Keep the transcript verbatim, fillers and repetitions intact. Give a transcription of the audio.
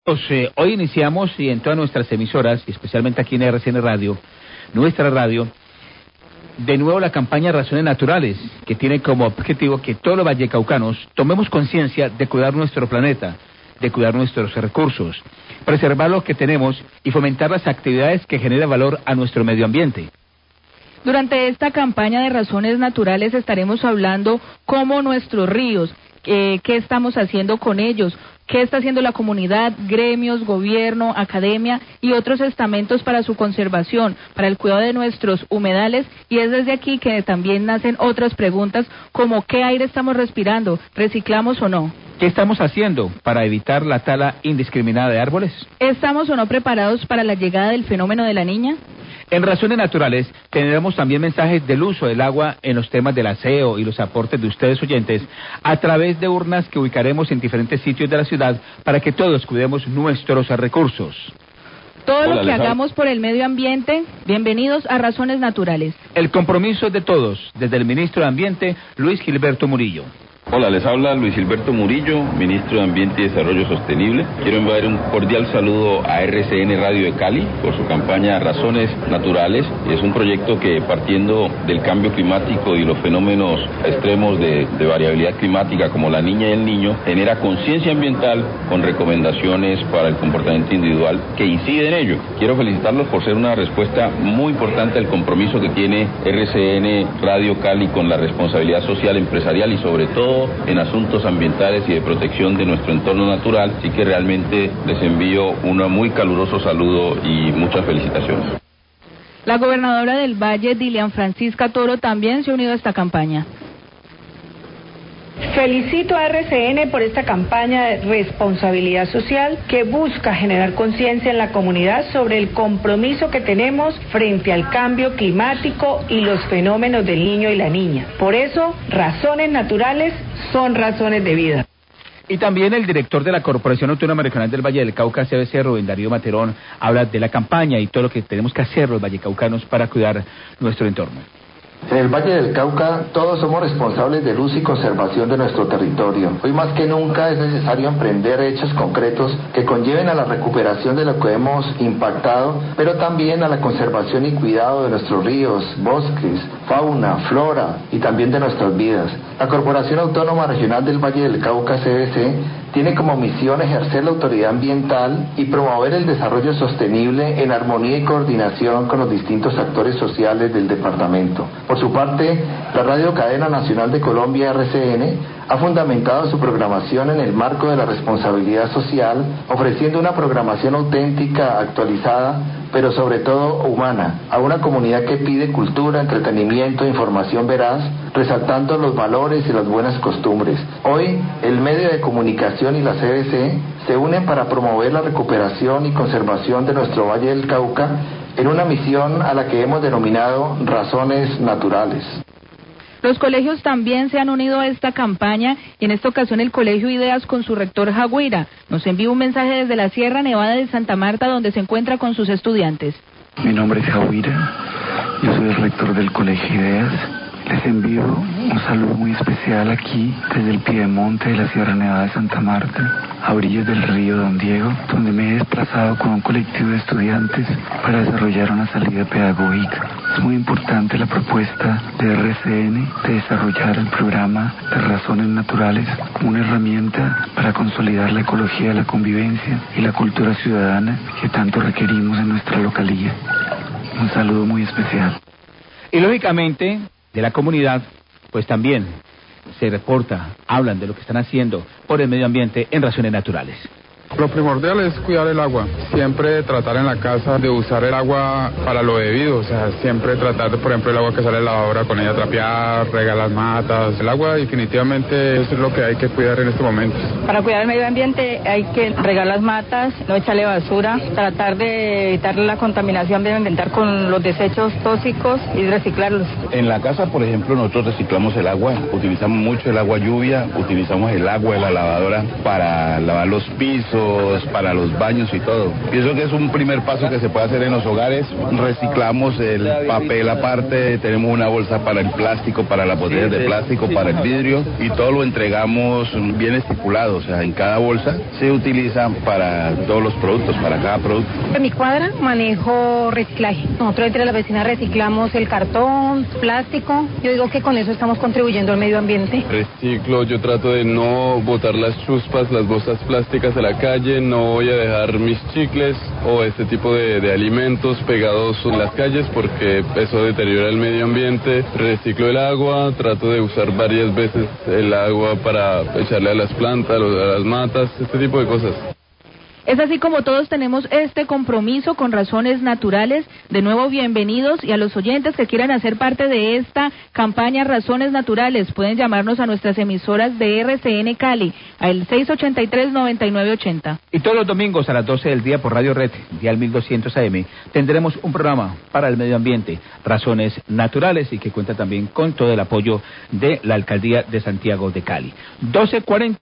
Pues, eh, hoy iniciamos y en todas nuestras emisoras, y especialmente aquí en R C N Radio, nuestra radio, de nuevo la campaña Razones Naturales, que tiene como objetivo que todos los vallecaucanos tomemos conciencia de cuidar nuestro planeta, de cuidar nuestros recursos, preservar lo que tenemos y fomentar las actividades que generan valor a nuestro medio ambiente. Durante esta campaña de Razones Naturales estaremos hablando cómo nuestros ríos, eh, qué estamos haciendo con ellos, qué está haciendo la comunidad, gremios, gobierno, academia y otros estamentos para su conservación, para el cuidado de nuestros humedales, y es desde aquí que también nacen otras preguntas como qué aire estamos respirando, reciclamos o no. ¿Qué estamos haciendo para evitar la tala indiscriminada de árboles? ¿Estamos o no preparados para la llegada del fenómeno de la Niña? En Razones Naturales tendremos también mensajes del uso del agua en los temas del aseo y los aportes de ustedes oyentes a través de urnas que ubicaremos en diferentes sitios de la ciudad para que todos cuidemos nuestros recursos. Todo Hola, lo que hagamos por el medio ambiente, bienvenidos a Razones Naturales. El compromiso es de todos, desde el ministro de Ambiente, Luis Gilberto Murillo. Hola, les habla Luis Gilberto Murillo, ministro de Ambiente y Desarrollo Sostenible. Quiero enviar un cordial saludo a R C N Radio de Cali por su campaña Razones Naturales. Es un proyecto que, partiendo del cambio climático y los fenómenos extremos de, de variabilidad climática como la Niña y el Niño, genera conciencia ambiental con recomendaciones para el comportamiento individual que incide en ello. Quiero felicitarlos por ser una respuesta muy importante al compromiso que tiene R C N Radio Cali con la responsabilidad social, empresarial y sobre todo en asuntos ambientales y de protección de nuestro entorno natural, así que realmente les envío un muy caluroso saludo y muchas felicitaciones. La gobernadora del Valle, Dilian Francisca Toro, también se ha unido a esta campaña. Felicito a R C N por esta campaña de responsabilidad social que busca generar conciencia en la comunidad sobre el compromiso que tenemos frente al cambio climático y los fenómenos del niño y la niña. Por eso, razones naturales son razones de vida. Y también el director de la Corporación Autónoma Regional del Valle del Cauca, C B C, Rubén Darío Materón, habla de la campaña y todo lo que tenemos que hacer los vallecaucanos para cuidar nuestro entorno. En el Valle del Cauca todos somos responsables del uso y conservación de nuestro territorio. Hoy más que nunca es necesario emprender hechos concretos que conlleven a la recuperación de lo que hemos impactado, pero también a la conservación y cuidado de nuestros ríos, bosques, fauna, flora y también de nuestras vidas. La Corporación Autónoma Regional del Valle del Cauca, C B C, tiene como misión ejercer la autoridad ambiental y promover el desarrollo sostenible en armonía y coordinación con los distintos actores sociales del departamento. Por su parte, la Radio Cadena Nacional de Colombia, R C N, ha fundamentado su programación en el marco de la responsabilidad social, ofreciendo una programación auténtica, actualizada, pero sobre todo humana, a una comunidad que pide cultura, entretenimiento e información veraz, resaltando los valores y las buenas costumbres. Hoy, el medio de comunicación y la C B C se unen para promover la recuperación y conservación de nuestro Valle del Cauca en una misión a la que hemos denominado Razones Naturales. Los colegios también se han unido a esta campaña y en esta ocasión el Colegio Ideas con su rector Jaguira nos envía un mensaje desde la Sierra Nevada de Santa Marta donde se encuentra con sus estudiantes. Mi nombre es Jaguira, yo soy el rector del Colegio Ideas. Les envío un saludo muy especial aquí desde el piedemonte de la Sierra Nevada de Santa Marta, a orillas del río Don Diego, donde me he desplazado con un colectivo de estudiantes para desarrollar una salida pedagógica. Es muy importante la propuesta de R C N de desarrollar el programa de Razones Naturales como una herramienta para consolidar la ecología de la convivencia y la cultura ciudadana que tanto requerimos en nuestra localía. Un saludo muy especial. Y lógicamente, de la comunidad, pues también se reporta, hablan de lo que están haciendo por el medio ambiente en Razones Naturales. Lo primordial es cuidar el agua, siempre tratar en la casa de usar el agua para lo debido, o sea, siempre tratar de, por ejemplo, el agua que sale de la lavadora con ella trapear, regar las matas. El agua definitivamente es lo que hay que cuidar en este momento. Para cuidar el medio ambiente hay que regar las matas, no echarle basura, tratar de evitar la contaminación medioambiental con los desechos tóxicos y reciclarlos. En la casa, por ejemplo, nosotros reciclamos el agua, utilizamos mucho el agua lluvia, utilizamos el agua de la lavadora para lavar los pisos, techos, para los baños y todo. Pienso que es un primer paso que se puede hacer en los hogares. Reciclamos el papel aparte, tenemos una bolsa para el plástico, para las botellas de plástico, para el vidrio, y todo lo entregamos bien estipulado, o sea, en cada bolsa se utiliza para todos los productos, para cada producto. En mi cuadra manejo reciclaje. Nosotros entre las vecinas reciclamos el cartón, plástico. Yo digo que con eso estamos contribuyendo al medio ambiente. Reciclo, yo trato de no botar las chuspas, las bolsas plásticas a la calle, no voy a dejar mis chicles o este tipo de, de alimentos pegados en las calles porque eso deteriora el medio ambiente. Reciclo el agua, trato de usar varias veces el agua para echarle a las plantas, a las matas, este tipo de cosas. Es así como todos tenemos este compromiso con Razones Naturales. De nuevo, bienvenidos, y a los oyentes que quieran hacer parte de esta campaña Razones Naturales, pueden llamarnos a nuestras emisoras de R C N Cali, al seis ochenta y tres, noventa y nueve ochenta. Y todos los domingos a las doce del día por Radio Red, dial mil doscientos A M, tendremos un programa para el medio ambiente, Razones Naturales, y que cuenta también con todo el apoyo de la Alcaldía de Santiago de Cali. doce cuarenta.